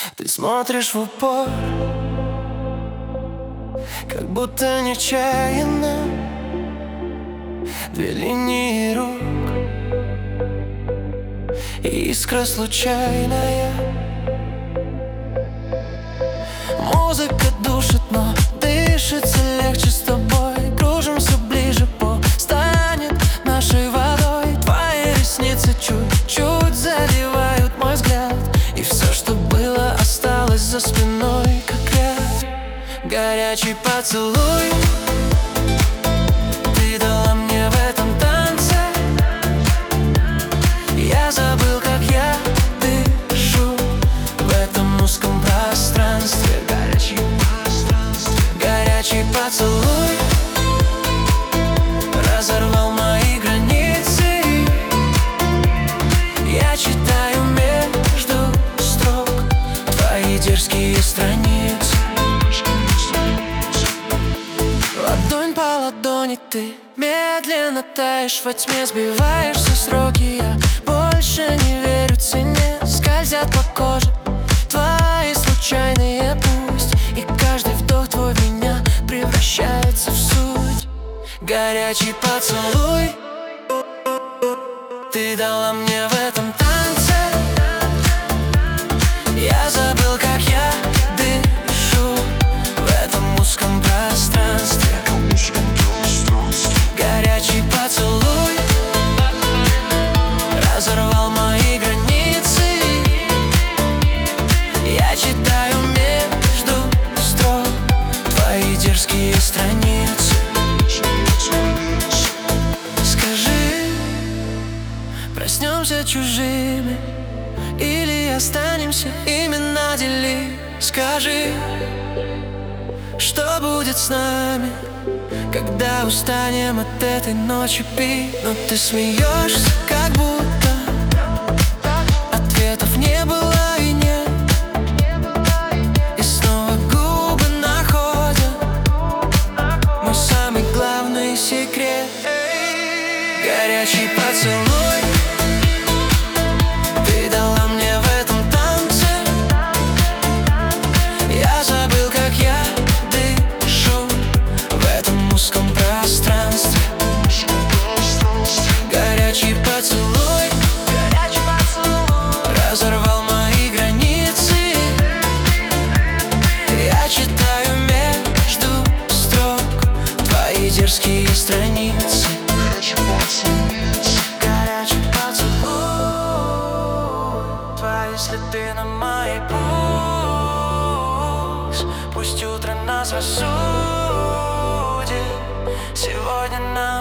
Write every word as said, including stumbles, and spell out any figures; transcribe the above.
Ты смотришь в упор, как будто нечаянно. Две линии рук, искра случайная. Музыка душит, но дышится легче с тобой. Кружим все ближе, пол станет нашей водой. Твои ресницы чуть-чуть задевают мой взгляд, и все, что было, осталось за спиной, как ряд. Горячий поцелуй ты дала мне в этом танце. Я забыл, как я дышу в этом узком пространстве. Горячий пространстве. Горячий поцелуй разорвал мои границы. Я читаю между строк твои дерзкие страницы. Ладонь по ладони ты медленно таешь во тьме, сбиваешься с сроки. Я больше не верю цене, скользят по коже твои случайные пусть, и каждый вдох твой в меня превращается в суть. Горячий поцелуй ты дала мне в этом танце. Я забыл, как я дышу в этом узком пространстве. Горячий поцелуй разорвал мои границы. Я читаю между строк твои дерзкие страницы. Скажи, проснемся чужими или останемся, имена дели. Скажи, что будет с нами, когда устанем от этой ночи пить. Но ты смеешься, как будто ответов не было и нет. И снова губы находят мой самый главный секрет. Горячий поцелуй ты дала мне в этом танце. Я забыл, как я дышу в этом узком пространстве. Горячий поцелуй разорвал мои границы. Я читаю между строк твои дерзкие страницы. Горячий поцелуй, твои следы на моей пульс. Пусть утро нас рассудит, сегодня нам